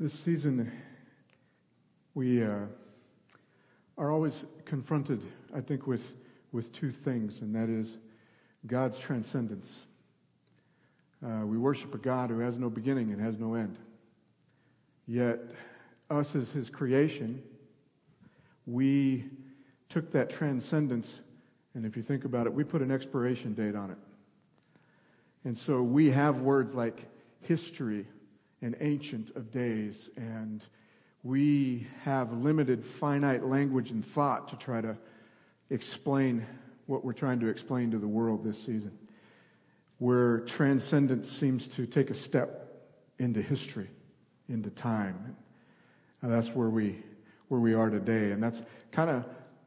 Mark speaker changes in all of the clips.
Speaker 1: This season, we are always confronted, I think, with two things, and that is God's transcendence. We worship a God who has no beginning and has no end. Yet, us as His creation, we took that transcendence, and if you think about it, we put an expiration date on it. And so we have words like history and ancient of days, and we have limited, finite language and thought to try to explain what we're trying to explain to the world this season, where transcendence seems to take a step into history, into time. And that's where we are today, and that's that's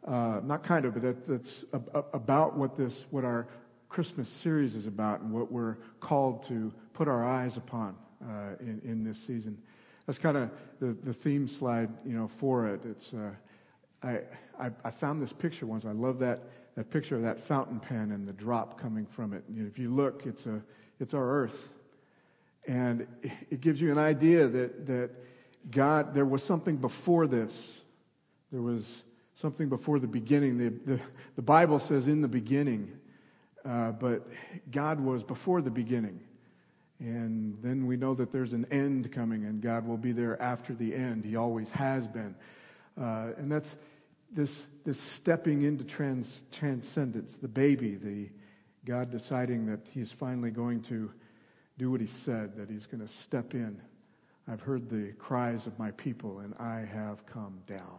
Speaker 1: about what our Christmas series is about, and what we're called to put our eyes upon in this season. That's kind of the theme slide, for it. It's I found this picture once. I love that picture of that fountain pen and the drop coming from it. If you look, it's our earth, and it gives you an idea that God, there was something before this. There was something before the beginning. The Bible says in the beginning, but God was before the beginning. And then we know that there's an end coming, and God will be there after the end. He always has been. And that's this stepping into transcendence, the baby, the God deciding that He's finally going to do what He said, that He's going to step in. I've heard the cries of my people, and I have come down.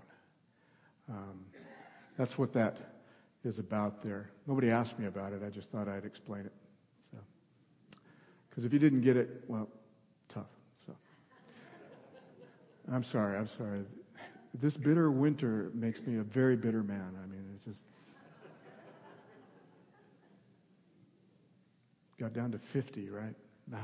Speaker 1: That's what that is about there. Nobody asked me about it. I just thought I'd explain it. Because if you didn't get it, well, tough. So, I'm sorry. This bitter winter makes me a very bitter man. I mean, it's just got down to 50, right? Nah.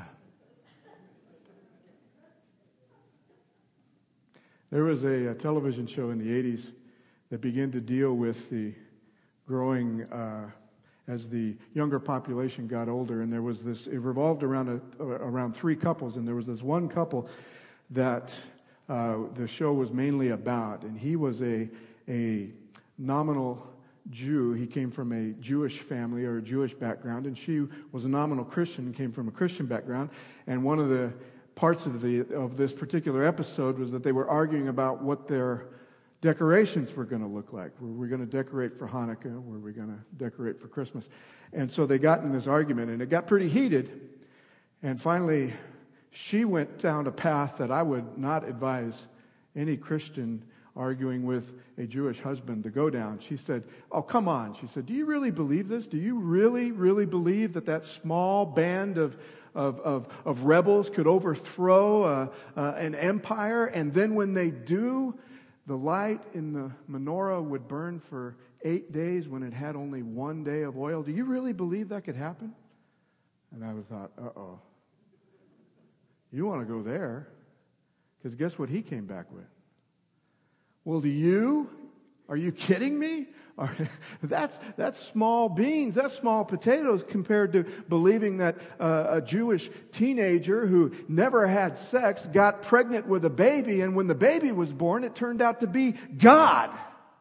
Speaker 1: There was a television show in the 80s that began to deal with the growing as the younger population got older, and there was this. It revolved around three couples, and there was this one couple that the show was mainly about, and he was a nominal Jew. He came from a Jewish family or a Jewish background, and she was a nominal Christian and came from a Christian background. And one of the parts of this particular episode was that they were arguing about what their decorations were going to look like. Were we going to decorate for Hanukkah? Were we going to decorate for Christmas? And so they got in this argument, and it got pretty heated. And finally, she went down a path that I would not advise any Christian arguing with a Jewish husband to go down. She said, "Oh, come on." She said, "Do you really believe this? Do you really, really believe that small band of rebels could overthrow an empire? And then when they do, the light in the menorah would burn for 8 days when it had only 1 day of oil. Do you really believe that could happen?" And I thought, uh-oh. You want to go there? Because guess what he came back with? "Well, do you? Are you kidding me? That's small beans, that's small potatoes compared to believing that a Jewish teenager who never had sex got pregnant with a baby, and when the baby was born, it turned out to be God."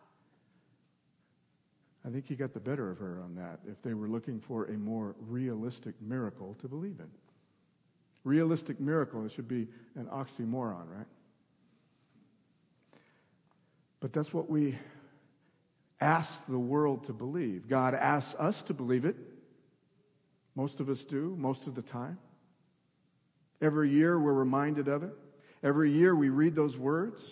Speaker 1: I think he got the better of her on that, if they were looking for a more realistic miracle to believe in. Realistic miracle, it should be an oxymoron, right? But that's what we ask the world to believe. God asks us to believe it. Most of us do, most of the time. Every year we're reminded of it. Every year we read those words.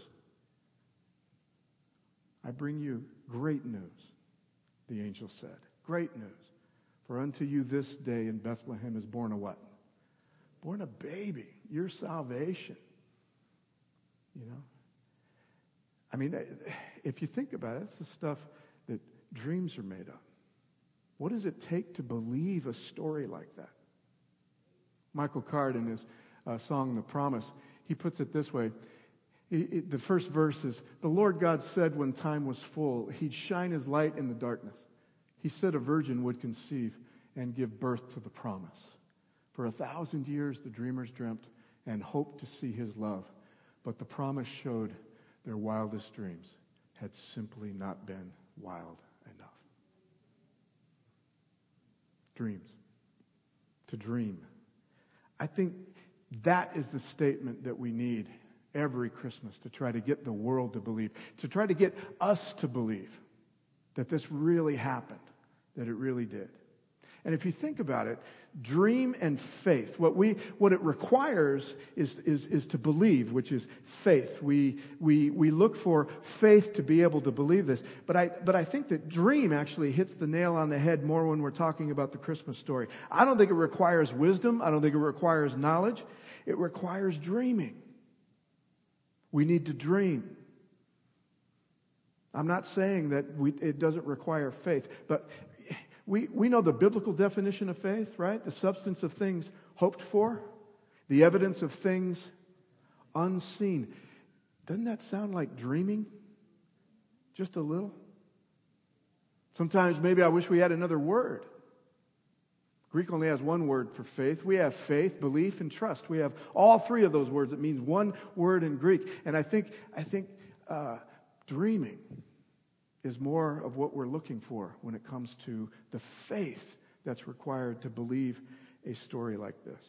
Speaker 1: "I bring you great news," the angel said. Great news. "For unto you this day in Bethlehem is born a" what? Born a baby. Your salvation. I mean, if you think about it, it's the stuff that dreams are made of. What does it take to believe a story like that? Michael Card, in his song, "The Promise," he puts it this way. The first verse is, "The Lord God said when time was full, He'd shine His light in the darkness. He said a virgin would conceive and give birth to the promise. For 1,000 years the dreamers dreamt and hoped to see His love. But the promise showed their wildest dreams had simply not been wild enough. Dreams. To dream. I think that is the statement that we need every Christmas to try to get the world to believe, to try to get us to believe that this really happened, that it really did. And if you think about it, dream and faith, what it requires is to believe, which is faith. We look for faith to be able to believe this. But I think that dream actually hits the nail on the head more when we're talking about the Christmas story. I don't think it requires wisdom. I don't think it requires knowledge. It requires dreaming. We need to dream. I'm not saying that it doesn't require faith, but we know the biblical definition of faith, right? The substance of things hoped for, the evidence of things unseen. Doesn't that sound like dreaming? Just a little? Sometimes maybe I wish we had another word. Greek only has one word for faith. We have faith, belief, and trust. We have all three of those words. It means one word in Greek. And I think dreaming is more of what we're looking for when it comes to the faith that's required to believe a story like this.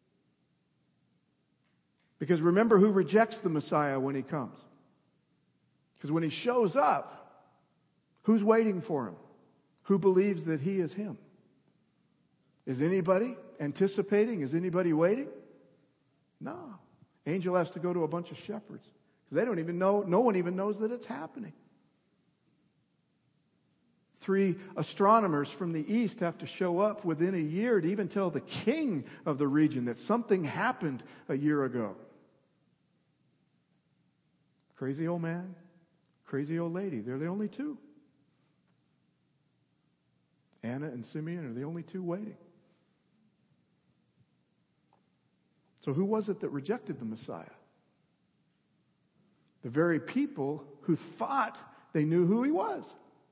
Speaker 1: Because remember who rejects the Messiah when he comes. Because when he shows up, who's waiting for him? Who believes that he is him? Is anybody anticipating? Is anybody waiting? No. Angel has to go to a bunch of shepherds. Because they don't even know, no one even knows that it's happening. 3 astronomers from the east have to show up within a year to even tell the king of the region that something happened a year ago. Crazy old man, crazy old lady. They're the only two. Anna and Simeon are the only two waiting. So who was it that rejected the Messiah? The very people who thought they knew who he was.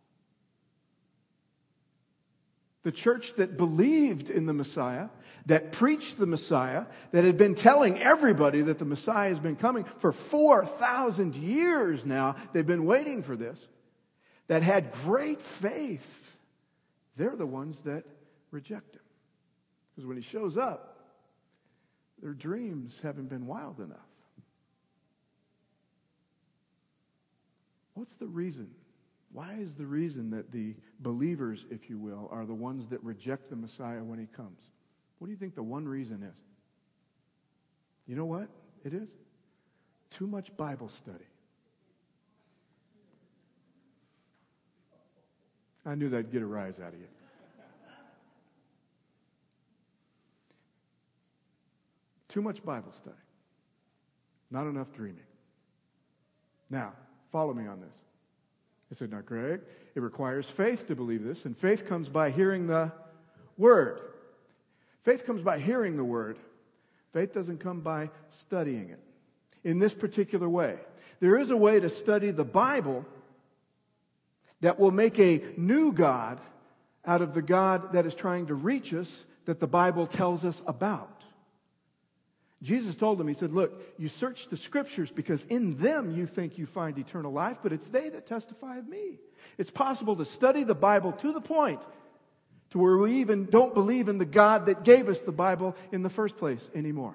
Speaker 1: The church that believed in the Messiah, that preached the Messiah, that had been telling everybody that the Messiah has been coming for 4,000 years now. They've been waiting for this. That had great faith. They're the ones that reject him. Because when he shows up, their dreams haven't been wild enough. What's the reason? Why is the reason that the believers, if you will, are the ones that reject the Messiah when he comes? What do you think the one reason is? You know what it is? Too much Bible study. I knew that'd get a rise out of you. Too much Bible study. Not enough dreaming. Now, follow me on this. I said, now, Greg, it requires faith to believe this, and faith comes by hearing the Word. Faith comes by hearing the Word. Faith doesn't come by studying it. In this particular way. There is a way to study the Bible that will make a new God out of the God that is trying to reach us, that the Bible tells us about. Jesus told them, he said, look, you search the Scriptures because in them you think you find eternal life, but it's they that testify of me. It's possible to study the Bible to the point to where we even don't believe in the God that gave us the Bible in the first place anymore.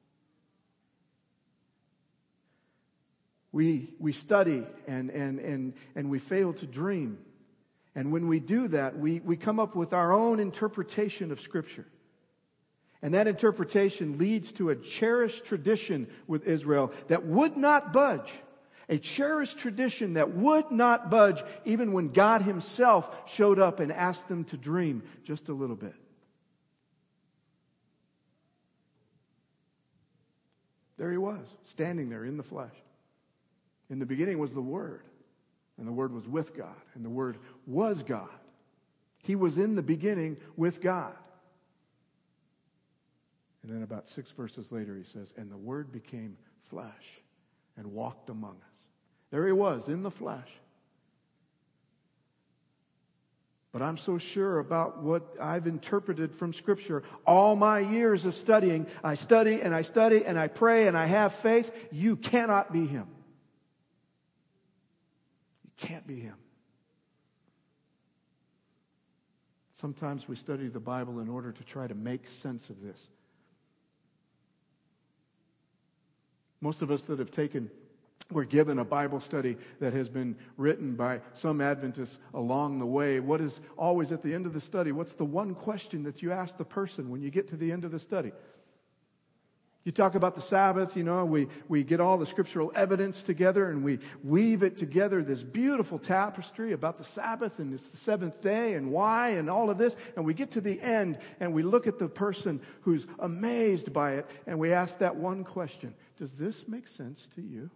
Speaker 1: We study and we fail to dream. And when we do that, we come up with our own interpretation of Scripture. And that interpretation leads to a cherished tradition with Israel that would not budge. A cherished tradition that would not budge even when God himself showed up and asked them to dream just a little bit. There he was, standing there in the flesh. In the beginning was the Word, and the Word was with God, and the Word was God. He was in the beginning with God. And then about 6 verses later he says, and the Word became flesh and walked among us. There he was in the flesh. But I'm so sure about what I've interpreted from Scripture. All my years of studying, I study and I study and I pray and I have faith. You cannot be him. You can't be him. Sometimes we study the Bible in order to try to make sense of this. Most of us that have we're given a Bible study that has been written by some Adventists along the way. What is always at the end of the study? What's the one question that you ask the person when you get to the end of the study? You talk about the Sabbath, we get all the scriptural evidence together and we weave it together, this beautiful tapestry about the Sabbath, and it's the seventh day and why and all of this. And we get to the end and we look at the person who's amazed by it and we ask that one question: does this make sense to you?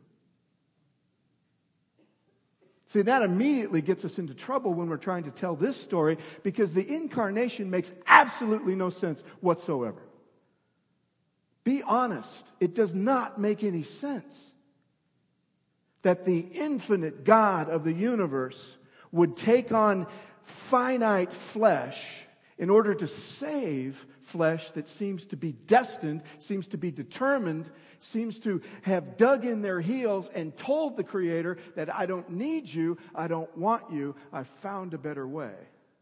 Speaker 1: See, that immediately gets us into trouble when we're trying to tell this story, because the incarnation makes absolutely no sense whatsoever. Be honest. It does not make any sense that the infinite God of the universe would take on finite flesh in order to save flesh that seems to be destined, seems to be determined, seems to have dug in their heels and told the Creator that I don't need you, I don't want you, I've found a better way.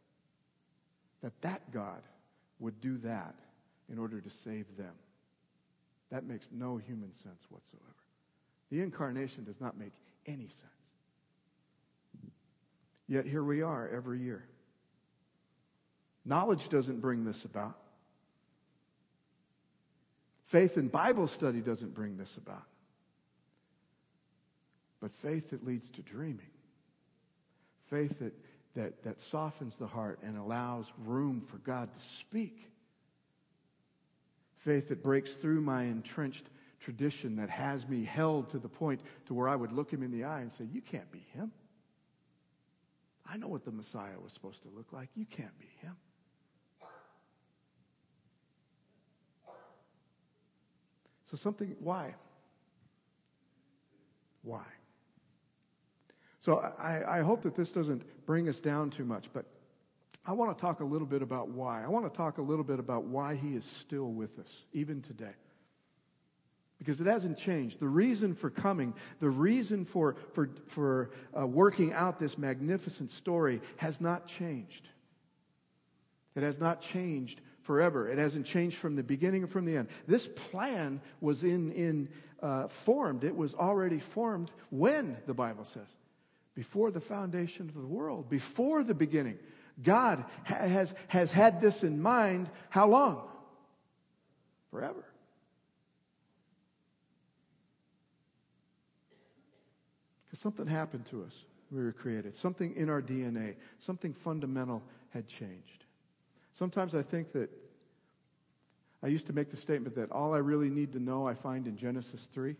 Speaker 1: That God would do that in order to save them. That makes no human sense whatsoever. The incarnation does not make any sense. Yet here we are every year. Knowledge doesn't bring this about. Faith in Bible study doesn't bring this about. But faith that leads to dreaming. Faith that softens the heart and allows room for God to speak. Faith that breaks through my entrenched tradition, that has me held to the point to where I would look him in the eye and say, you can't be him. I know what the Messiah was supposed to look like. You can't be him. So why? Why? So I hope that this doesn't bring us down too much, but I want to talk a little bit about why. I want to talk a little bit about why he is still with us, even today. Because it hasn't changed. The reason for coming, the reason for working out this magnificent story has not changed. It has not changed forever. It hasn't changed from the beginning or from the end. This plan was formed. It was already formed when, the Bible says, before the foundation of the world, before the beginning. God has had this in mind how long? Forever. Because something happened to us when we were created. Something in our DNA, something fundamental had changed. Sometimes I think that I used to make the statement that all I really need to know I find in Genesis 3.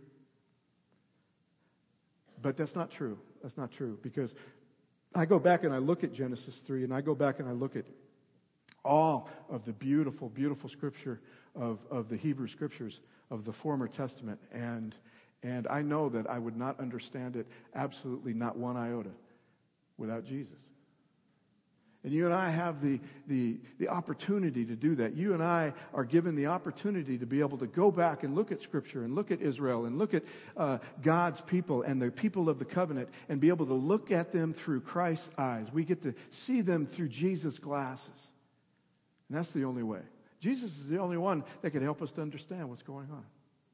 Speaker 1: But that's not true. That's not true. Because I go back and I look at Genesis 3, and I go back and I look at all of the beautiful, beautiful scripture of the Hebrew scriptures of the former Testament. And I know that I would not understand it, absolutely not one iota, without Jesus. And you and I have the opportunity to do that. You and I are given the opportunity to be able to go back and look at Scripture and look at Israel and look at God's people and the people of the covenant and be able to look at them through Christ's eyes. We get to see them through Jesus' glasses. And that's the only way. Jesus is the only one that can help us to understand what's going on.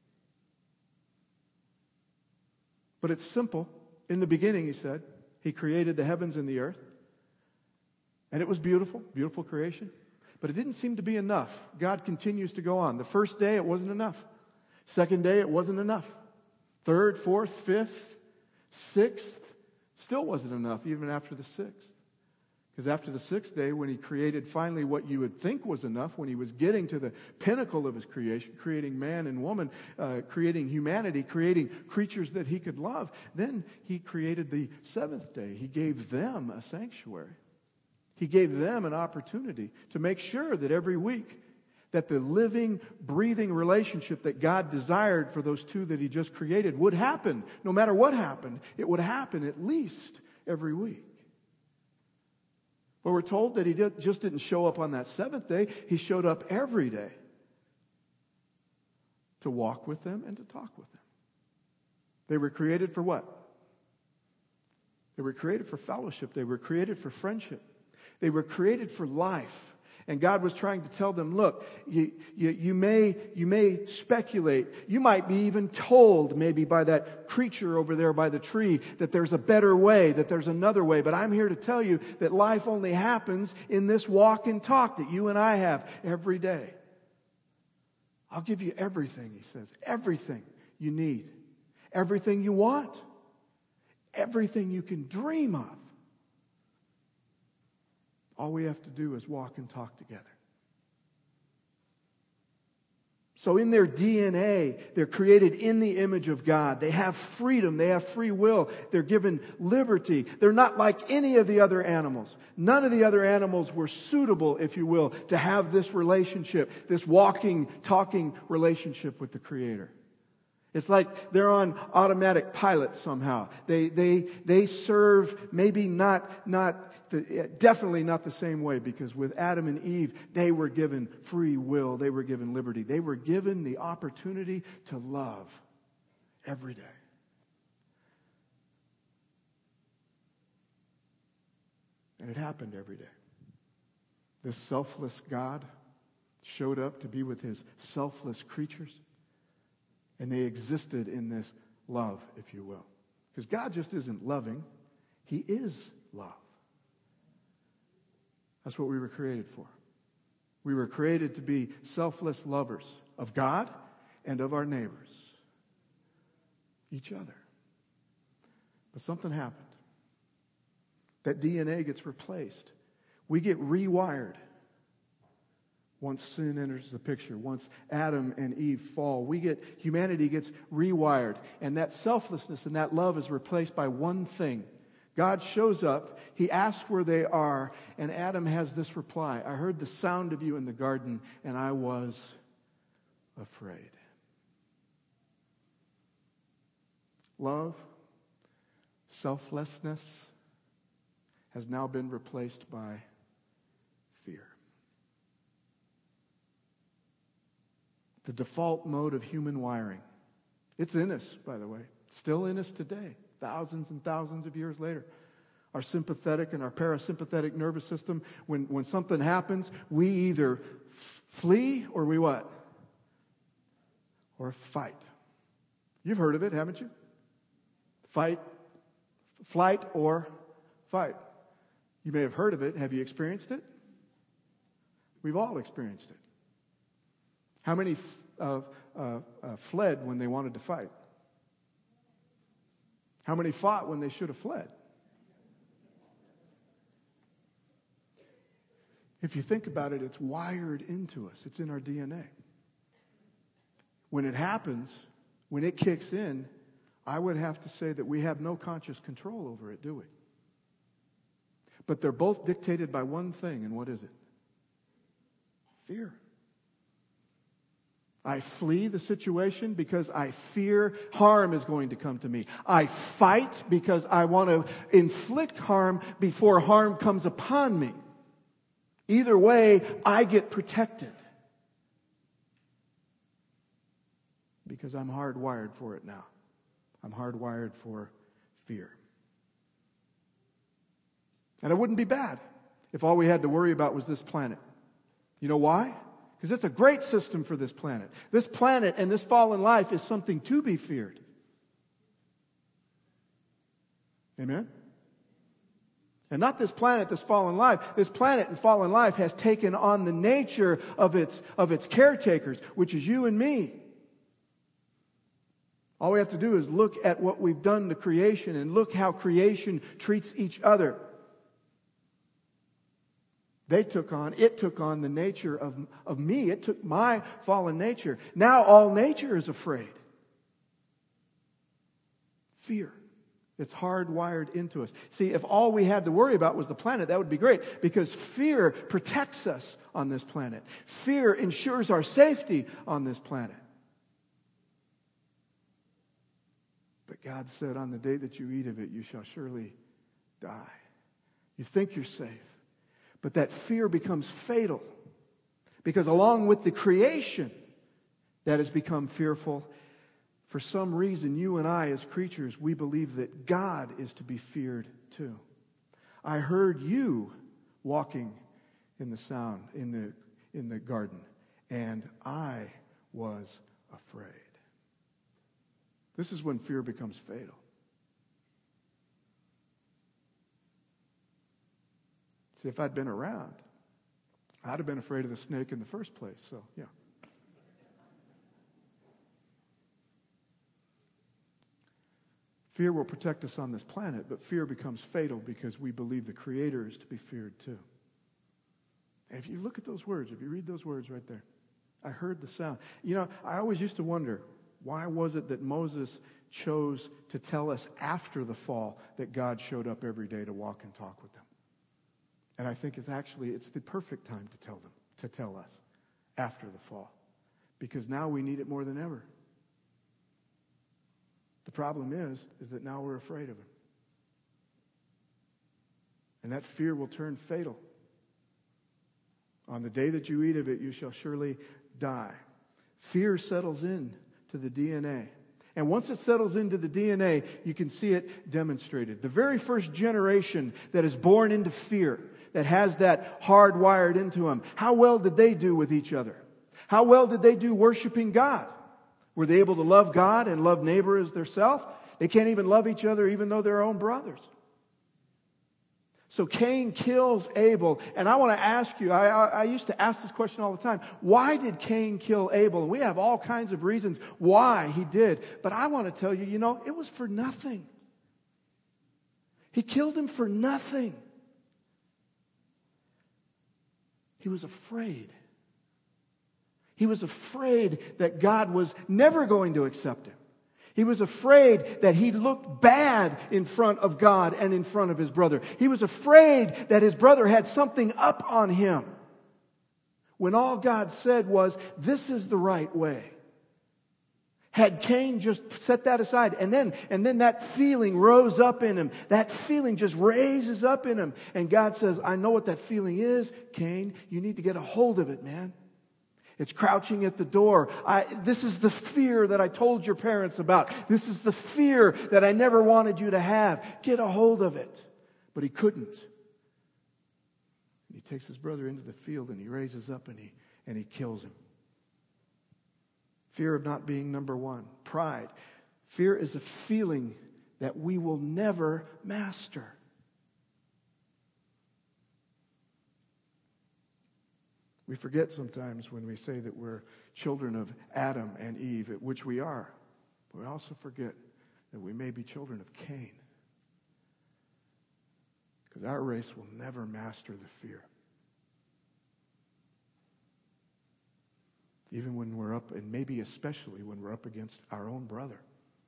Speaker 1: But it's simple. In the beginning, he said, he created the heavens and the earth. And it was beautiful, beautiful creation. But it didn't seem to be enough. God continues to go on. The first day, it wasn't enough. Second day, it wasn't enough. Third, fourth, fifth, sixth, still wasn't enough, even after the sixth. Because after the sixth day, when he created finally what you would think was enough, when he was getting to the pinnacle of his creation, creating man and woman, creating humanity, creating creatures that he could love, then he created the seventh day. He gave them a sanctuary. He gave them an opportunity to make sure that every week that the living, breathing relationship that God desired for those two that he just created would happen. No matter what happened, it would happen at least every week. But we're told that he just didn't show up on that seventh day. He showed up every day to walk with them and to talk with them. They were created for what? They were created for fellowship. They were created for friendship. They were created for life. And God was trying to tell them, look, you may speculate. You might be even told maybe by that creature over there by the tree that there's a better way, that there's another way. But I'm here to tell you that life only happens in this walk and talk that you and I have every day. I'll give you everything, he says. Everything you need. Everything you want. Everything you can dream of. All we have to do is walk and talk together. So in their DNA, they're created in the image of God. They have freedom. They have free will. They're given liberty. They're not like any of the other animals. None of the other animals were suitable, if you will, to have this relationship, this walking, talking relationship with the Creator. It's like they're on automatic pilot somehow. They serve maybe definitely not the same way, because with Adam and Eve, they were given free will. They were given liberty. They were given the opportunity to love every day. And it happened every day. This selfless God showed up to be with his selfless creatures. And they existed in this love, if you will. Because God just isn't loving. He is love. That's what we were created for. We were created to be selfless lovers of God and of our neighbors. Each other. But something happened. That DNA gets replaced. We get rewired. Once sin enters the picture, once Adam and Eve fall, humanity gets rewired. And that selflessness and that love is replaced by one thing. God shows up, he asks where they are, and Adam has this reply: I heard the sound of you in the garden, and I was afraid. Love, selflessness has now been replaced by fear. The default mode of human wiring. It's in us, by the way. Still in us today, thousands and thousands of years later. Our sympathetic and our parasympathetic nervous system, when something happens, we either flee or we what? Or fight. You've heard of it, haven't you? Flight or fight. You may have heard of it. Have you experienced it? We've all experienced it. How many fled when they wanted to fight? How many fought when they should have fled? If you think about it, it's wired into us. It's in our DNA. When it happens, when it kicks in, I would have to say that we have no conscious control over it, do we? But they're both dictated by one thing, and what is it? Fear. I flee the situation because I fear harm is going to come to me. I fight because I want to inflict harm before harm comes upon me. Either way, I get protected. Because I'm hardwired for it now. I'm hardwired for fear. And it wouldn't be bad if all we had to worry about was this planet. You know why? Because it's a great system for this planet. This planet and this fallen life is something to be feared. Amen? And not this planet, this fallen life. This planet and fallen life has taken on the nature of its caretakers, which is you and me. All we have to do is look at what we've done to creation and look how creation treats each other. It took on the nature of me. It took my fallen nature. Now all nature is afraid. Fear. It's hardwired into us. See, if all we had to worry about was the planet, that would be great, because fear protects us on this planet. Fear ensures our safety on this planet. But God said, on the day that you eat of it, you shall surely die. You think you're safe. But that fear becomes fatal. Because along with the creation that has become fearful, for some reason, you and I as creatures, we believe that God is to be feared too. I heard you walking in the garden, and I was afraid. This is when fear becomes fatal. See, if I'd been around, I'd have been afraid of the snake in the first place. So, yeah. Fear will protect us on this planet, but fear becomes fatal because we believe the Creator is to be feared too. And if you look at those words, if you read those words right there, I heard the sound. You know, I always used to wonder, why was it that Moses chose to tell us after the fall that God showed up every day to walk and talk with them? And I think it's the perfect time to tell us after the fall. Because now we need it more than ever. The problem is that now we're afraid of him. And that fear will turn fatal. On the day that you eat of it, you shall surely die. Fear settles in to the DNA. And once it settles into the DNA, you can see it demonstrated. The very first generation that is born into fear, that has that hardwired into them, how well did they do with each other? How well did they do worshiping God? Were they able to love God and love neighbor as theirself? They can't even love each other even though they're their own brothers. So Cain kills Abel. And I want to ask you, I used to ask this question all the time. Why did Cain kill Abel? And we have all kinds of reasons why he did. But I want to tell you, it was for nothing. He killed him for nothing. He was afraid. He was afraid that God was never going to accept him. He was afraid that he looked bad in front of God and in front of his brother. He was afraid that his brother had something up on him. When all God said was, this is the right way. Had Cain just set that aside, and then that feeling rose up in him. That feeling just raises up in him. And God says, I know what that feeling is, Cain. You need to get a hold of it, man. It's crouching at the door. This is the fear that I told your parents about. This is the fear that I never wanted you to have. Get a hold of it. But he couldn't. He takes his brother into the field and he raises up and he kills him. Fear of not being number one. Pride. Fear is a feeling that we will never master. We forget sometimes when we say that we're children of Adam and Eve, which we are. But we also forget that we may be children of Cain. Because our race will never master the fear. Even when we're up, and maybe especially when we're up against our own brother.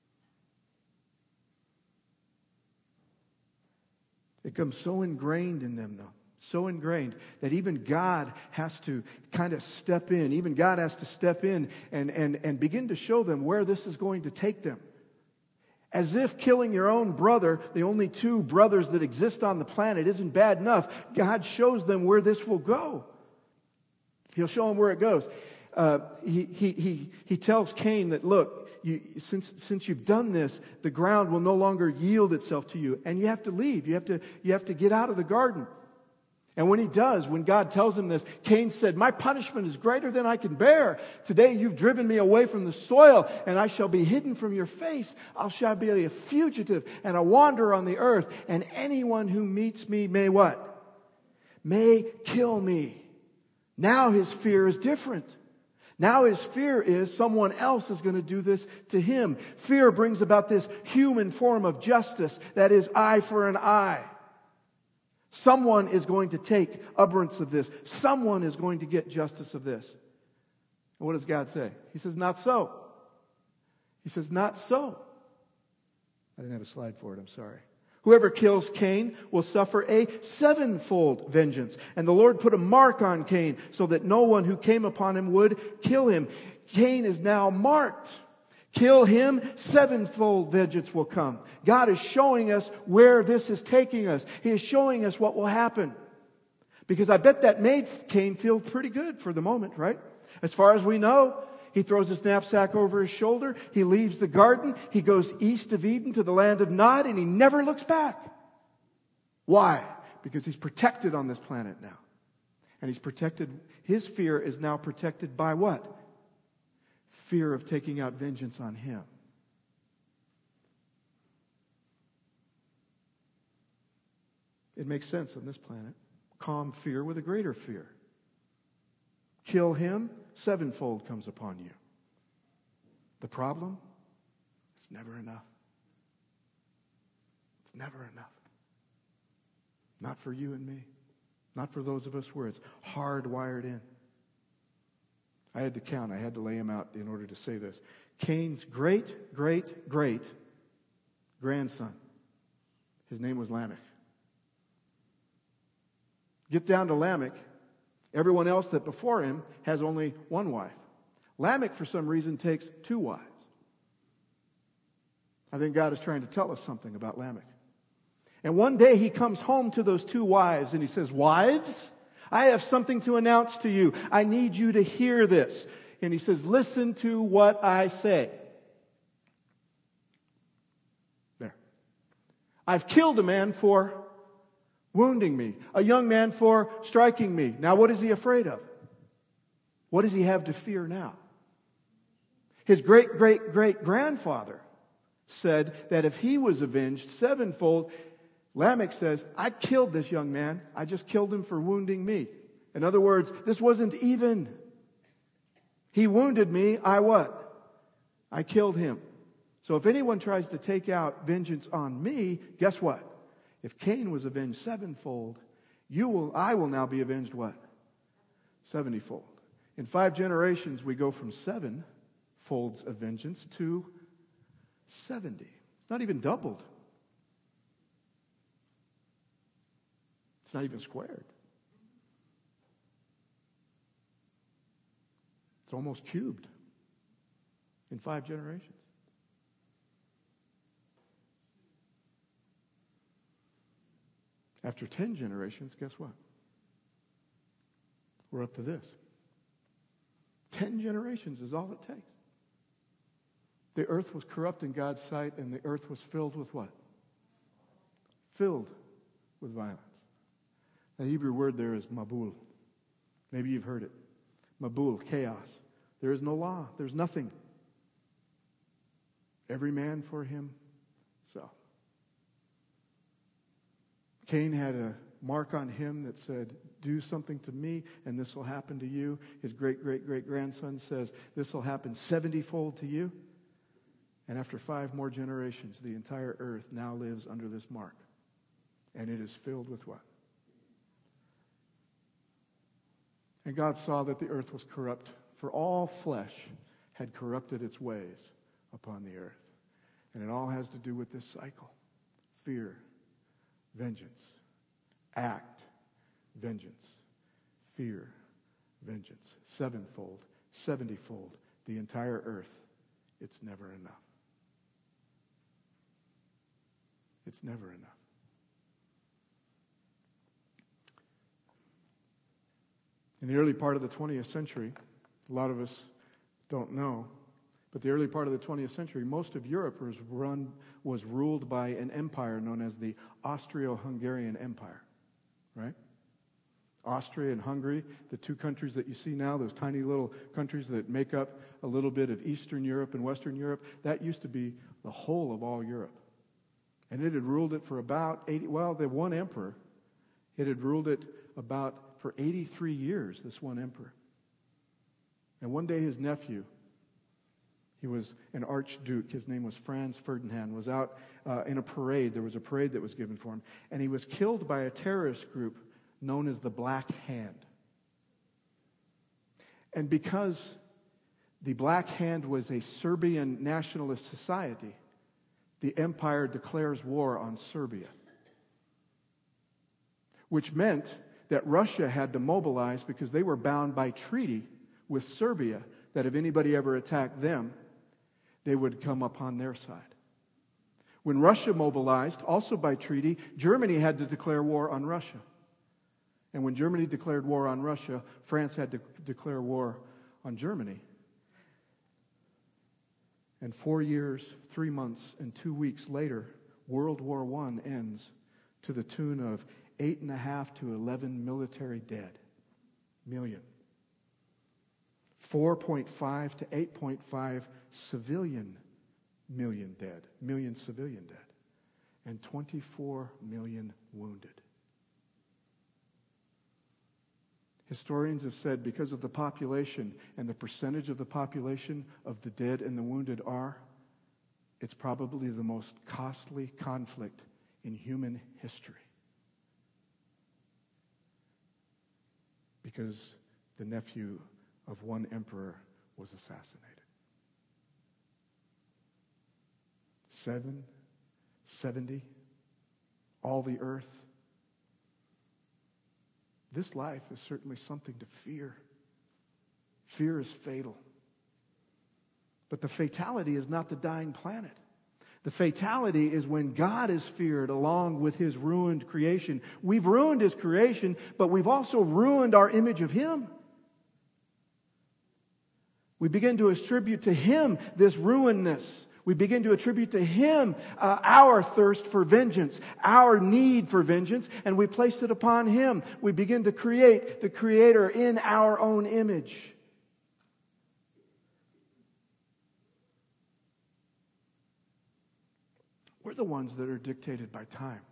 Speaker 1: It comes so ingrained in them, though. So ingrained that even God has to kind of step in. Even God has to step in and begin to show them where this is going to take them. As if killing your own brother, the only two brothers that exist on the planet, isn't bad enough. God shows them where this will go. He'll show them where it goes. He tells Cain that, look, since you've done this, the ground will no longer yield itself to you. And you have to leave. You have to get out of the garden. And when he does, when God tells him this, Cain said, my punishment is greater than I can bear. Today you've driven me away from the soil, and I shall be hidden from your face. I shall be a fugitive and a wanderer on the earth. And anyone who meets me may what? May kill me. Now his fear is different. Now his fear is someone else is going to do this to him. Fear brings about this human form of justice, that is eye for an eye. Someone is going to take utterance of this. Someone is going to get justice of this. And what does God say? He says, not so. He says, not so. I didn't have a slide for it, I'm sorry. Whoever kills Cain will suffer a sevenfold vengeance. And the Lord put a mark on Cain so that no one who came upon him would kill him. Cain is now marked. Kill him, sevenfold vengeance will come. God is showing us where this is taking us. He is showing us what will happen. Because I bet that made Cain feel pretty good for the moment, right? As far as we know, he throws his knapsack over his shoulder. He leaves the garden. He goes east of Eden to the land of Nod, and he never looks back. Why? Because he's protected on this planet now. And he's protected. His fear is now protected by what? Fear of taking out vengeance on him. It makes sense on this planet. Calm fear with a greater fear. Kill him, sevenfold comes upon you. The problem? It's never enough. It's never enough. Not for you and me. Not for those of us where it's hardwired in. I had to count. I had to lay him out in order to say this. Cain's great, great, great grandson. His name was Lamech. Get down to Lamech. Everyone else that before him has only one wife. Lamech, for some reason, takes two wives. I think God is trying to tell us something about Lamech. And one day he comes home to those two wives and he says, "Wives, I have something to announce to you. I need you to hear this." And he says, "Listen to what I say." There. "I've killed a man for wounding me, a young man for striking me." Now what is he afraid of? What does he have to fear now? His great-great-great-grandfather said that if he was avenged sevenfold, Lamech says, "I killed this young man. I just killed him for wounding me." In other words, this wasn't even. He wounded me. I what? I killed him. So if anyone tries to take out vengeance on me, guess what? If Cain was avenged sevenfold, I will now be avenged what? 70-fold. In 5 generations, we go from 7 folds of vengeance to 70. It's not even doubled. It's not even squared. It's almost cubed in 5 generations. After 10 generations, guess what? We're up to this. 10 generations is all it takes. The earth was corrupt in God's sight, and the earth was filled with what? Filled with violence. The Hebrew word there is mabul. Maybe you've heard it. Mabul, chaos. There is no law. There's nothing. Every man for himself. Cain had a mark on him that said, "Do something to me, and this will happen to you." His great-great-great-grandson says, "This will happen 70-fold to you." And after 5 more generations, the entire earth now lives under this mark. And it is filled with what? And God saw that the earth was corrupt, for all flesh had corrupted its ways upon the earth. And it all has to do with this cycle. Fear, vengeance, act, vengeance, fear, vengeance. 7-fold, 70-fold, the entire earth. It's never enough. It's never enough. In the early part of the 20th century, a lot of us don't know, but the early part of the 20th century, most of Europe was ruled by an empire known as the Austro-Hungarian Empire, right? Austria and Hungary, the 2 countries that you see now, those tiny little countries that make up a little bit of Eastern Europe and Western Europe, that used to be the whole of all Europe. And it had ruled it for about the one emperor, it had ruled it for 83 years, this one emperor. And one day his nephew, he was an archduke, his name was Franz Ferdinand, was out in a parade. There was a parade that was given for him. And he was killed by a terrorist group known as the Black Hand. And because the Black Hand was a Serbian nationalist society, the empire declares war on Serbia. Which meant that Russia had to mobilize because they were bound by treaty with Serbia that if anybody ever attacked them, they would come upon their side. When Russia mobilized, also by treaty, Germany had to declare war on Russia. And when Germany declared war on Russia, France had to declare war on Germany. And 4 years, 3 months, and 2 weeks later, World War I ends to the tune of 8.5 to 11 military dead. Million. 4.5 to 8.5 civilian million dead. Million civilian dead. And 24 million wounded. Historians have said because of the population and the percentage of the population of the dead and the wounded it's probably the most costly conflict in human history. Because the nephew of one emperor was assassinated. 70, all the earth. This life is certainly something to fear. Fear is fatal. But the fatality is not the dying planet. The fatality is when God is feared along with His ruined creation. We've ruined His creation, but we've also ruined our image of Him. We begin to attribute to Him this ruinedness. We begin to attribute to Him our thirst for vengeance, our need for vengeance, and we place it upon Him. We begin to create the Creator in our own image. We're the ones that are dictated by time.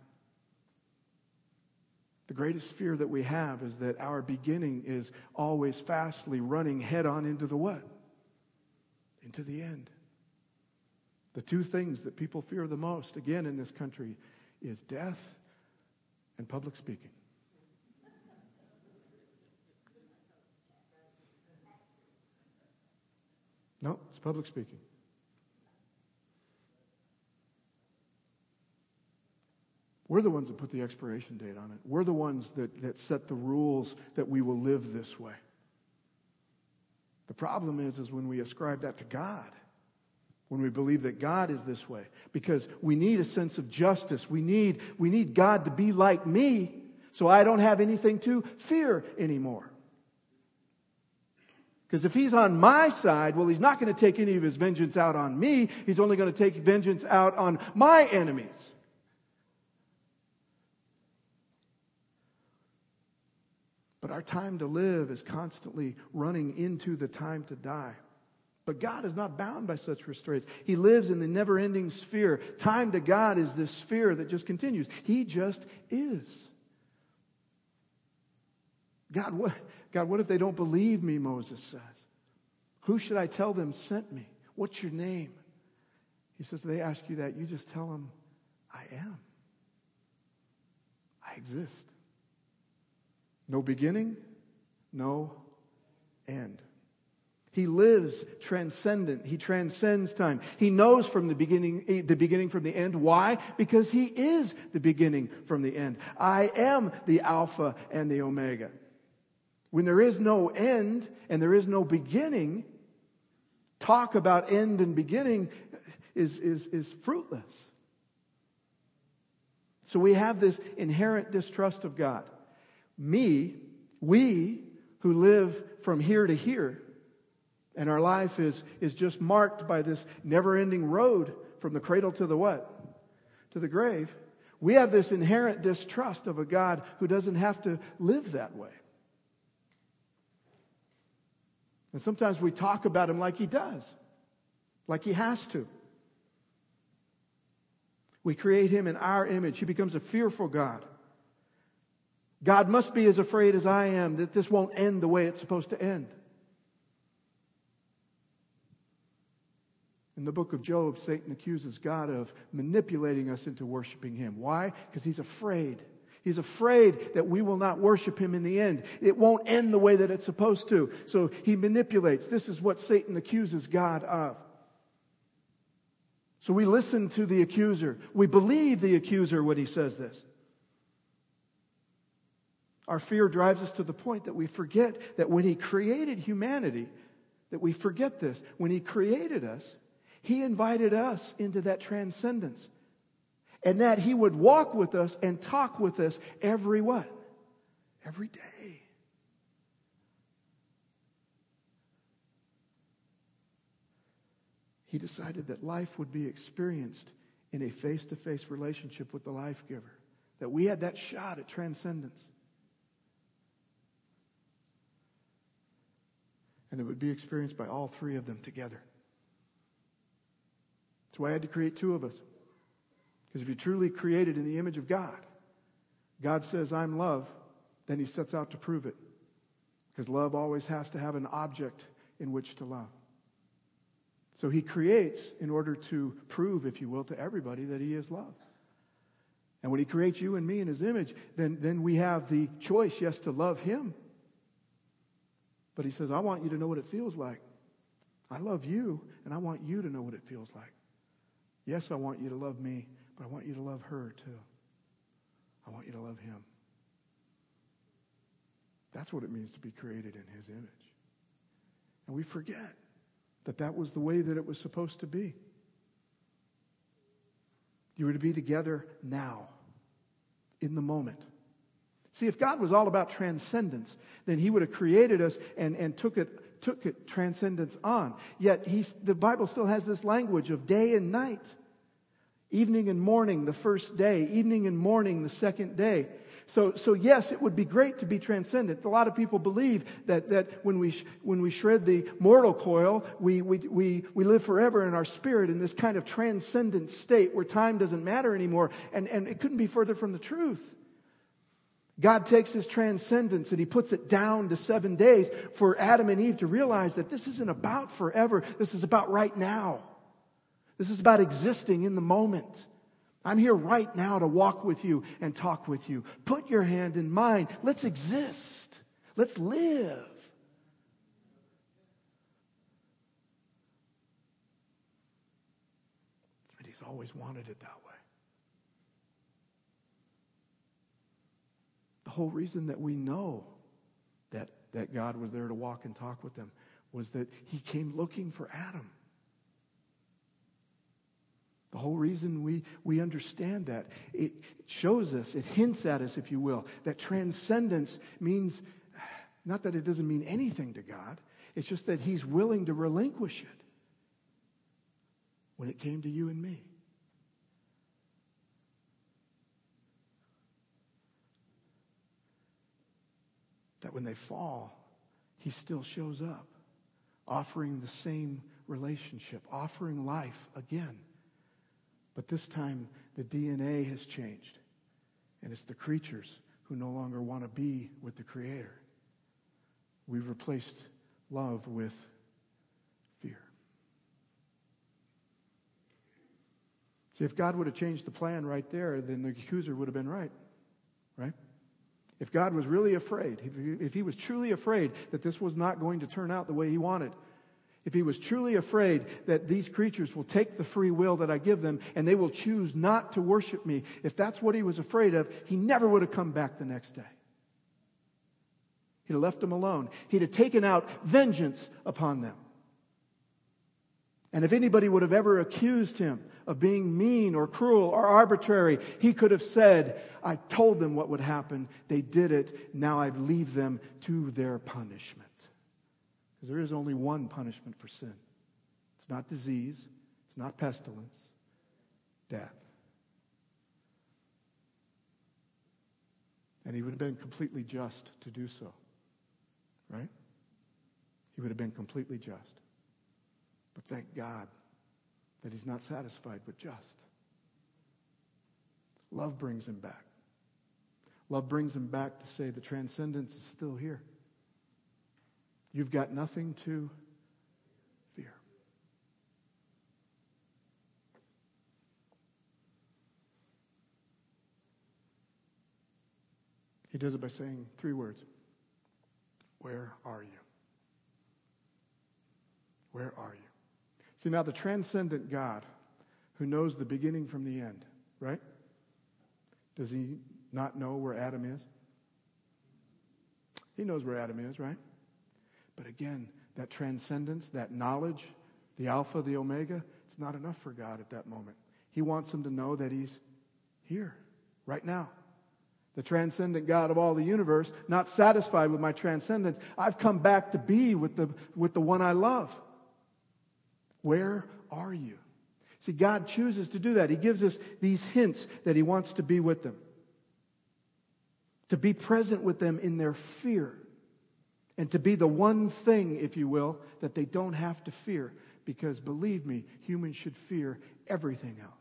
Speaker 1: The greatest fear that we have is that our beginning is always fastly running head on into the what? Into the end. The two things that people fear the most, again, in this country, is death and public speaking. No, it's public speaking. We're the ones that put the expiration date on it. We're the ones that set the rules that we will live this way. The problem is when we ascribe that to God. When we believe that God is this way. Because we need a sense of justice. We need God to be like me so I don't have anything to fear anymore. Because if He's on my side, well, He's not going to take any of His vengeance out on me. He's only going to take vengeance out on my enemies. But our time to live is constantly running into the time to die. But God is not bound by such restraints. He lives in the never-ending sphere. Time to God is this sphere that just continues. He just is. God, what if they don't believe me, Moses says. Who should I tell them sent me? What's your name? He says, they ask you that, you just tell them, I am. I exist. No beginning, no end. He lives transcendent. He transcends time. He knows from the beginning from the end. Why? Because He is the beginning from the end. I am the Alpha and the Omega. When there is no end and there is no beginning, talk about end and beginning is fruitless. So we have this inherent distrust of God. We who live from here to here, and our life is just marked by this never-ending road from the cradle to the what? To the grave. We have this inherent distrust of a God who doesn't have to live that way. And sometimes we talk about Him like He does, like He has to. We create Him in our image. He becomes a fearful God. God must be as afraid as I am that this won't end the way it's supposed to end. In the book of Job, Satan accuses God of manipulating us into worshiping Him. Why? Because he's afraid. He's afraid that we will not worship Him in the end. It won't end the way that it's supposed to. So he manipulates. This is what Satan accuses God of. So we listen to the accuser. We believe the accuser when he says this. Our fear drives us to the point that we forget that when He created humanity, that we forget this. When He created us, He invited us into that transcendence. And that He would walk with us and talk with us every what? every day. He decided that life would be experienced in a face-to-face relationship with the life giver. That we had that shot at transcendence. And it would be experienced by all three of them together. That's why I had to create two of us. Because if you're truly created in the image of God, God says, I'm love, then he sets out to prove it. Because love always has to have an object in which to love. So he creates in order to prove, if you will, to everybody that he is love. And when he creates you and me in his image, then we have the choice, yes, to love him. But he says, I want you to know what it feels like. I love you, and I want you to know what it feels like. Yes, I want you to love me, but I want you to love her too. I want you to love him. That's what it means to be created in his image. And we forget that was the way that it was supposed to be. You were to be together now, in the moment. See, if God was all about transcendence, then he would have created us and took it transcendence on. Yet the Bible still has this language of day and night. Evening and morning the first day, evening and morning the second day. So yes, it would be great to be transcendent. A lot of people believe that when we shred the mortal coil, we live forever in our spirit in this kind of transcendent state where time doesn't matter anymore. And it couldn't be further from the truth. God takes his transcendence and he puts it down to 7 days for Adam and Eve to realize that this isn't about forever. This is about right now. This is about existing in the moment. I'm here right now to walk with you and talk with you. Put your hand in mine. Let's exist. Let's live. And he's always wanted it that way. The whole reason that we know that God was there to walk and talk with them was that he came looking for Adam. The whole reason we understand that, it shows us, it hints at us, if you will, that transcendence means, not that it doesn't mean anything to God, it's just that he's willing to relinquish it when it came to you and me. That when they fall, he still shows up, offering the same relationship, offering life again. But this time, the DNA has changed. And it's the creatures who no longer want to be with the Creator. We've replaced love with fear. See, if God would have changed the plan right there, then the accuser would have been right. Right? If God was really afraid, if he was truly afraid that this was not going to turn out the way he wanted, if he was truly afraid that these creatures will take the free will that I give them and they will choose not to worship me, if that's what he was afraid of, he never would have come back the next day. He'd have left them alone. He'd have taken out vengeance upon them. And if anybody would have ever accused him of being mean or cruel or arbitrary, he could have said, I told them what would happen. They did it. Now I leave them to their punishment. Because there is only one punishment for sin. It's not disease. It's not pestilence. Death. And he would have been completely just to do so. Right? He would have been completely just. But thank God that he's not satisfied with just. Love brings him back. Love brings him back to say the transcendence is still here. You've got nothing to fear. He does it by saying 3 words. Where are you? Where are you? See, now the transcendent God who knows the beginning from the end, right? Does he not know where Adam is? He knows where Adam is, right? But again, that transcendence, that knowledge, the Alpha, the Omega, it's not enough for God at that moment. He wants him to know that he's here, right now. the transcendent God of all the universe, not satisfied with my transcendence, I've come back to be with the one I love. Where are you? See, God chooses to do that. He gives us these hints that He wants to be with them. To be present with them in their fear. And to be the one thing, if you will, that they don't have to fear. Because believe me, humans should fear everything else.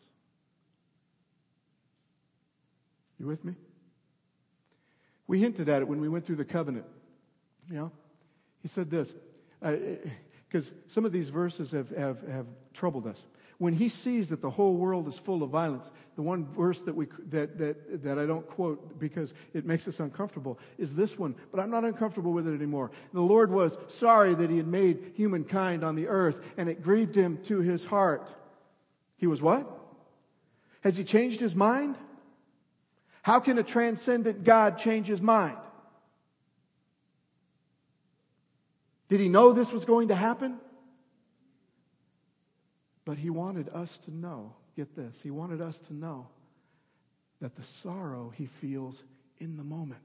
Speaker 1: You with me? We hinted at it when we went through the covenant. You know, He said this, because some of these verses have troubled us. When He sees that the whole world is full of violence, the one verse that I don't quote because it makes us uncomfortable is this one, but I'm not uncomfortable with it anymore. The Lord was sorry that He had made humankind on the earth, and it grieved Him to His heart. He was what? Has He changed His mind? How can a transcendent God change His mind? Did He know this was going to happen? But He wanted us to know, get this, He wanted us to know that the sorrow He feels in the moment.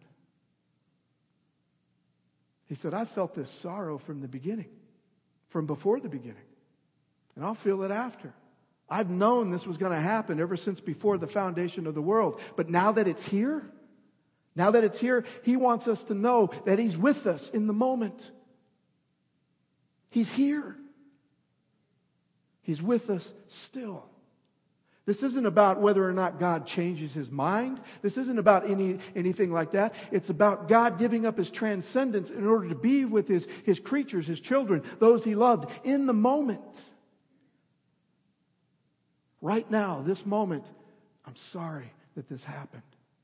Speaker 1: He said, I felt this sorrow from the beginning, from before the beginning, and I'll feel it after. I've known this was going to happen ever since before the foundation of the world. But now that it's here, He wants us to know that He's with us in the moment. He's here. He's with us still. This isn't about whether or not God changes His mind. This isn't about anything like that. It's about God giving up His transcendence in order to be with His creatures, His children, those He loved in the moment. Right now, this moment, I'm sorry that this happened.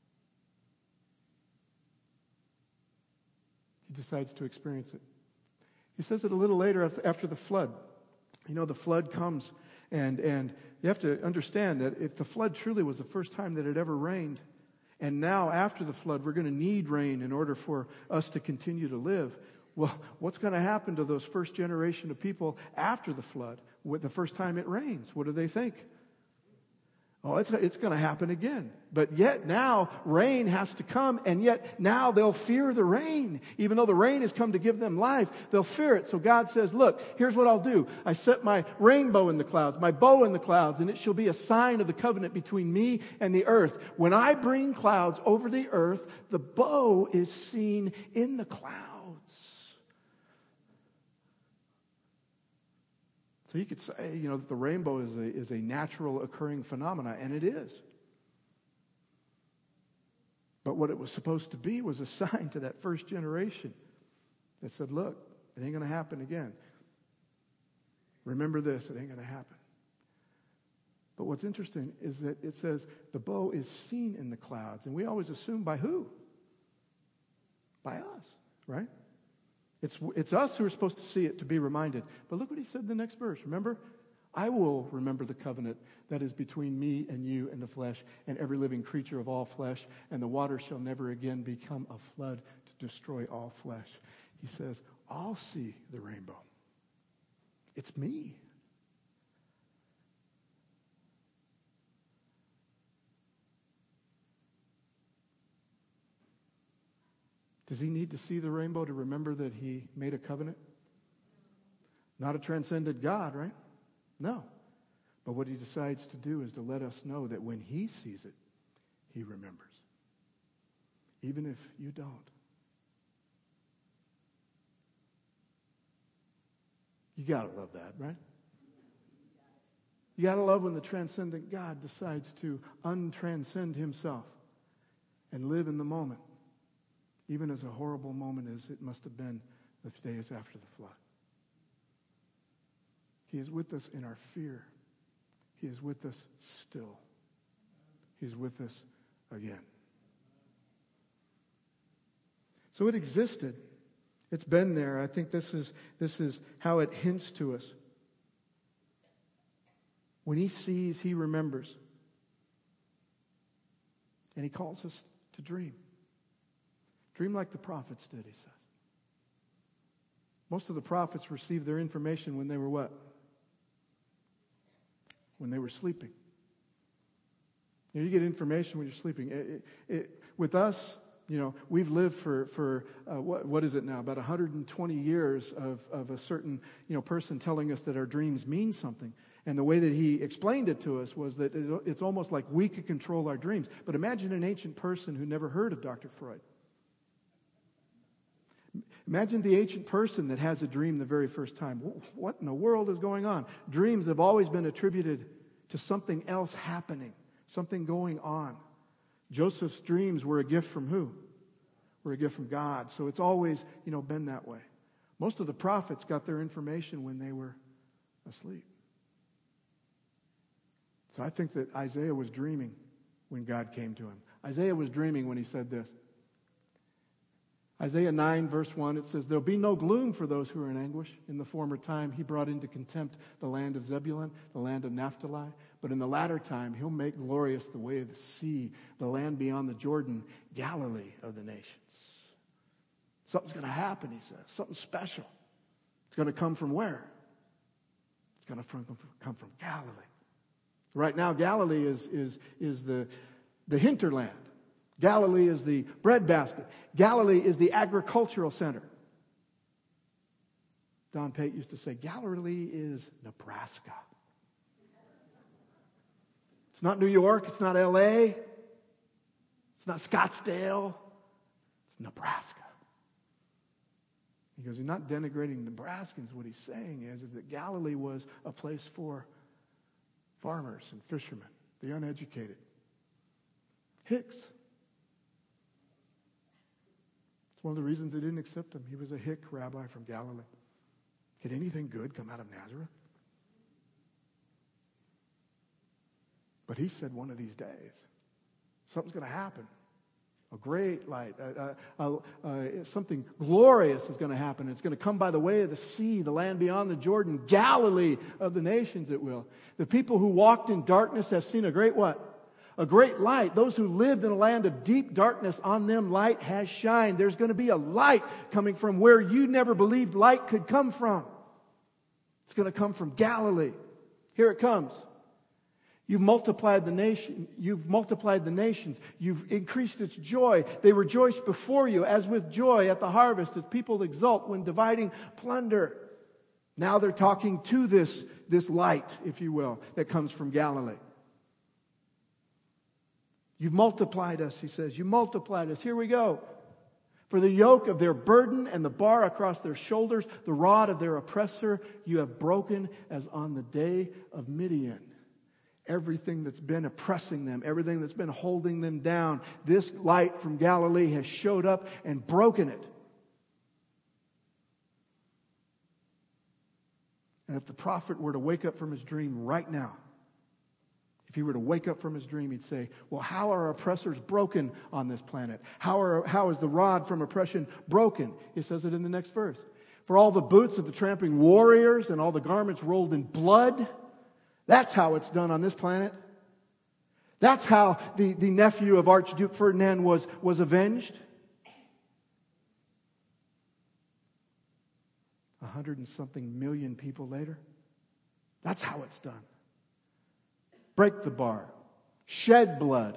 Speaker 1: He decides to experience it. He says it a little later after the flood. You know, the flood comes, and you have to understand that if the flood truly was the first time that it ever rained, and now after the flood we're going to need rain in order for us to continue to live, well, what's going to happen to those first generation of people after the flood? The first time it rains, what do they think? Oh, it's going to happen again. But yet now rain has to come, and yet now they'll fear the rain. Even though the rain has come to give them life, they'll fear it. So God says, look, here's what I'll do. I set my rainbow in the clouds, my bow in the clouds, and it shall be a sign of the covenant between me and the earth. When I bring clouds over the earth, the bow is seen in the clouds. So you could say, that the rainbow is a natural occurring phenomena, and it is. But what it was supposed to be was a sign to that first generation that said, look, it ain't going to happen again. Remember this, it ain't going to happen. But what's interesting is that it says the bow is seen in the clouds, and we always assume by who? By us, right? It's us who are supposed to see it, to be reminded. But look what He said in the next verse. Remember? I will remember the covenant that is between me and you and the flesh and every living creature of all flesh, and the water shall never again become a flood to destroy all flesh. He says, I'll see the rainbow. It's me. Does He need to see the rainbow to remember that He made a covenant? Not a transcendent God, right? No. But what He decides to do is to let us know that when He sees it, He remembers. Even if you don't. You got to love that, right? You got to love when the transcendent God decides to untranscend Himself and live in the moment. Even as a horrible moment as it must have been the days after the flood. He is with us in our fear. He is with us still. He's with us again. So it existed. It's been there. I think this is how it hints to us. When He sees, He remembers. And He calls us to dream. Dream like the prophets did, He says. Most of the prophets received their information when they were what? When they were sleeping. You get information when you're sleeping. With us, we've lived for what is it now? About 120 years of a certain, person telling us that our dreams mean something. And the way that he explained it to us was that it's almost like we could control our dreams. But imagine an ancient person who never heard of Dr. Freud. Imagine the ancient person that has a dream the very first time. What in the world is going on? Dreams have always been attributed to something else happening, something going on. Joseph's dreams were a gift from who? Were a gift from God. So it's always, been that way. Most of the prophets got their information when they were asleep. So I think that Isaiah was dreaming when God came to him. Isaiah was dreaming when he said this. Isaiah 9, verse 1, it says, "There'll be no gloom for those who are in anguish. In the former time, he brought into contempt the land of Zebulun, the land of Naphtali. But in the latter time, he'll make glorious the way of the sea, the land beyond the Jordan, Galilee of the nations." Something's going to happen, he says. Something special. It's going to come from where? It's going to come from Galilee. Right now, Galilee is the hinterland. Galilee is the breadbasket. Galilee is the agricultural center. Don Pate used to say, Galilee is Nebraska. It's not New York. It's not L.A. It's not Scottsdale. It's Nebraska. He goes, he's not denigrating Nebraskans. What he's saying is that Galilee was a place for farmers and fishermen, the uneducated. Hicks. It's one of the reasons they didn't accept him. He was a hick rabbi from Galilee. Could anything good come out of Nazareth? But he said one of these days, something's going to happen. A great light, something glorious is going to happen. It's going to come by the way of the sea, the land beyond the Jordan, Galilee of the nations it will. The people who walked in darkness have seen a great what? A great light. Those who lived in a land of deep darkness, on them light has shined. There's going to be a light coming from where you never believed light could come from. It's going to come from Galilee. Here it comes. You've multiplied the nation. You've multiplied the nations. You've increased its joy. They rejoice before you as with joy at the harvest, as people exult when dividing plunder. Now they're talking to this light, if you will, that comes from Galilee. You've multiplied us, he says. You multiplied us. Here we go. For the yoke of their burden and the bar across their shoulders, the rod of their oppressor, you have broken as on the day of Midian. Everything that's been oppressing them, everything that's been holding them down, this light from Galilee has showed up and broken it. And if the prophet were to wake up from his dream right now, if he were to wake up from his dream, he'd say, well, how are oppressors broken on this planet? How is the rod from oppression broken? He says it in the next verse. For all the boots of the tramping warriors and all the garments rolled in blood, that's how it's done on this planet. That's how the nephew of Archduke Ferdinand was avenged. 100 and something million people later. That's how it's done. Break the bar. Shed blood.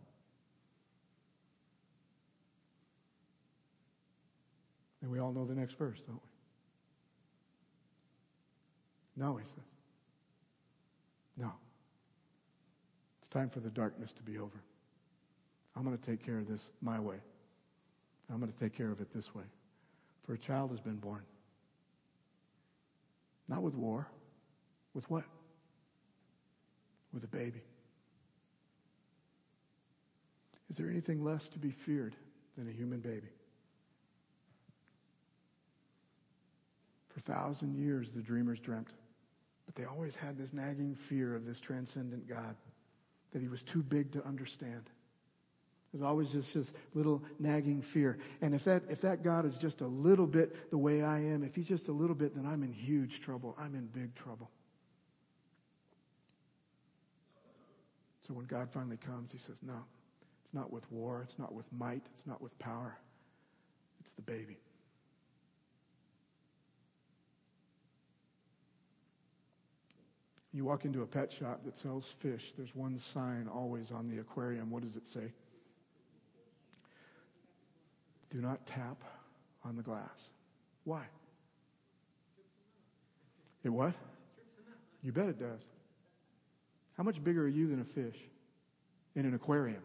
Speaker 1: And we all know the next verse, don't we? No, he says. No. It's time for the darkness to be over. I'm going to take care of this my way. I'm going to take care of it this way. For a child has been born. Not with war. With what? With a baby. Is there anything less to be feared than a human baby? For 1,000 years, the dreamers dreamt. But they always had this nagging fear of this transcendent God, that he was too big to understand. There's always just this little nagging fear. And if that God is just a little bit the way I am, if he's just a little bit, then I'm in huge trouble. I'm in big trouble. So when God finally comes, he says, no, it's not with war, it's not with might, it's not with power. It's the baby. You walk into a pet shop that sells fish, there's one sign always on the aquarium. What does it say? do not tap on the glass. Why? It what? You bet it does. How much bigger are you than a fish in an aquarium?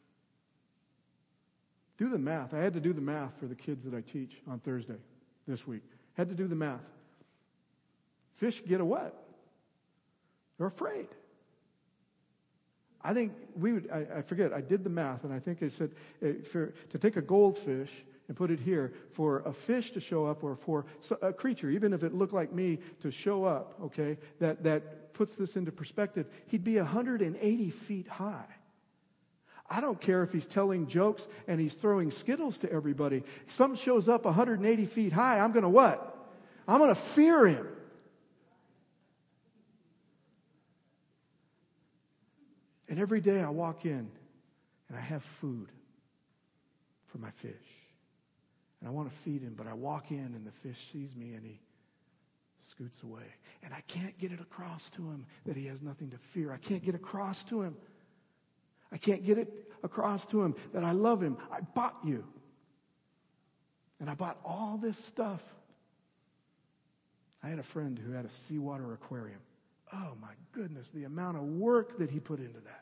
Speaker 1: Do the math. I had to do the math for the kids that I teach on Thursday this week. Had to do the math. Fish get a what? They're afraid. I think I forget, I did the math, and I think I said to take a goldfish and put it here, for a fish to show up, or for a creature, even if it looked like me, to show up, okay, that puts this into perspective, he'd be 180 feet high. I don't care if he's telling jokes and he's throwing Skittles to everybody. If something shows up 180 feet high, I'm going to what? I'm going to fear him. And every day I walk in and I have food for my fish. And I want to feed him, but I walk in and the fish sees me and he scoots away. And I can't get it across to him that he has nothing to fear. I can't get across to him. I can't get it across to him that I love him. I bought you. And I bought all this stuff. I had a friend who had a seawater aquarium. Oh my goodness, the amount of work that he put into that.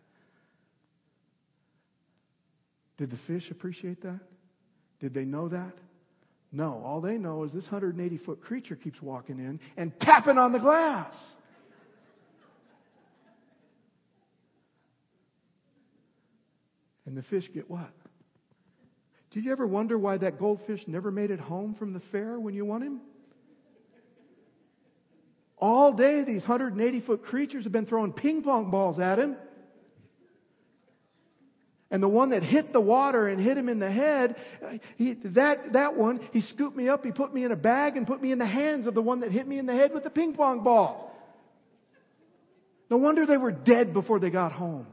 Speaker 1: Did the fish appreciate that? Did they know that? No. All they know is this 180-foot creature keeps walking in and tapping on the glass. And the fish get what? Did you ever wonder why that goldfish never made it home from the fair when you want him? All day, these 180-foot creatures have been throwing ping pong balls at him. And the one that hit the water and hit him in the head, that one, he scooped me up, he put me in a bag and put me in the hands of the one that hit me in the head with the ping pong ball. No wonder they were dead before they got home.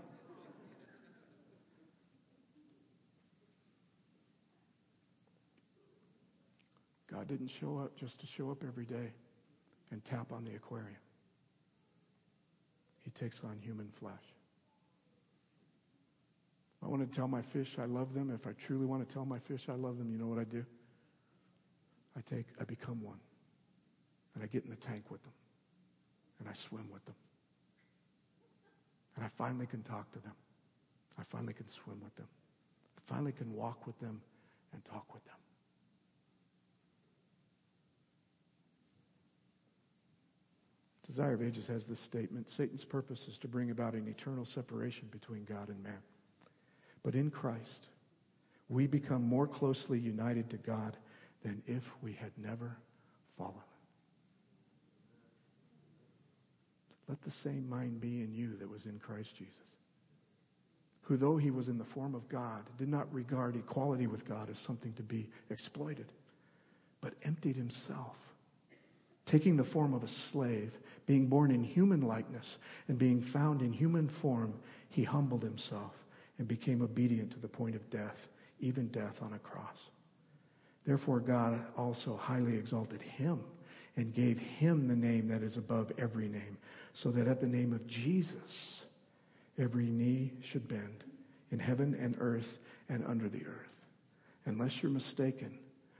Speaker 1: God didn't show up just to show up every day and tap on the aquarium. He takes on human flesh. I want to tell my fish I love them. If I truly want to tell my fish I love them, you know what I do? I become one. And I get in the tank with them. And I swim with them. And I finally can talk to them. I finally can swim with them. I finally can walk with them and talk with them. Desire of Ages has this statement: Satan's purpose is to bring about an eternal separation between God and man. But in Christ, we become more closely united to God than if we had never fallen. Let the same mind be in you that was in Christ Jesus, who, though he was in the form of God, did not regard equality with God as something to be exploited, but emptied himself, taking the form of a slave, being born in human likeness, and being found in human form, he humbled himself and became obedient to the point of death, even death on a cross. Therefore God also highly exalted him and gave him the name that is above every name, so that at the name of Jesus every knee should bend, in heaven and earth and under the earth. Unless you're mistaken,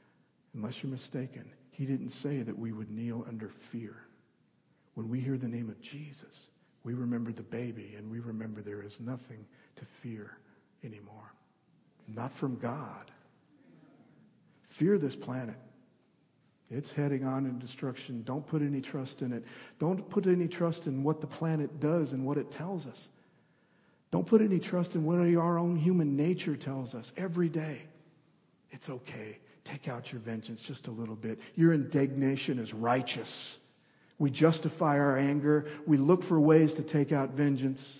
Speaker 1: he didn't say that we would kneel under fear. When we hear the name of Jesus, we remember the baby, and we remember there is nothing to fear anymore. Not from God. Fear this planet. It's heading on in destruction. Don't put any trust in it. Don't put any trust in what the planet does and what it tells us. Don't put any trust in what our own human nature tells us every day. It's okay. Take out your vengeance just a little bit. Your indignation is righteous. We justify our anger. We look for ways to take out vengeance.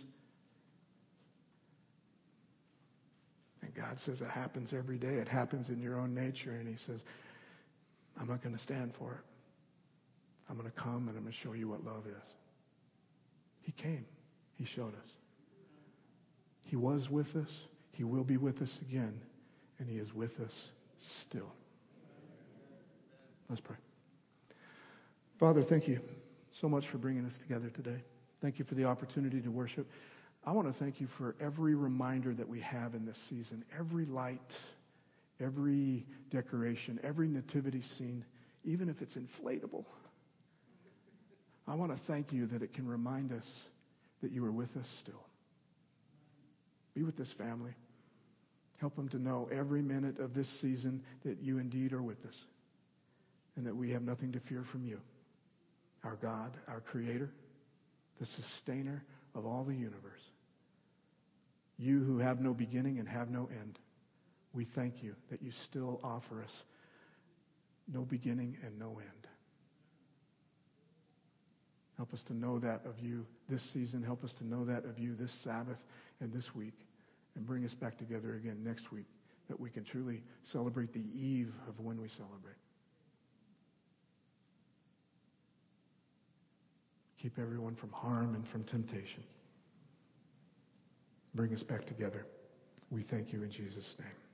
Speaker 1: And God says it happens every day. It happens in your own nature. And he says, I'm not going to stand for it. I'm going to come and I'm going to show you what love is. He came. He showed us. He was with us. He will be with us again. And he is with us still. Let's pray. Father, thank you so much for bringing us together today. Thank you for the opportunity to worship. I want to thank you for every reminder that we have in this season, every light, every decoration, every nativity scene, even if it's inflatable. I want to thank you that it can remind us that you are with us still. Be with this family. Help them to know every minute of this season that you indeed are with us and that we have nothing to fear from you, our God, our Creator, the sustainer of all the universe. You who have no beginning and have no end, we thank you that you still offer us no beginning and no end. Help us to know that of you this season. Help us to know that of you this Sabbath and this week. And bring us back together again next week, that we can truly celebrate the eve of when we celebrate. Keep everyone from harm and from temptation. Bring us back together. We thank you in Jesus' name.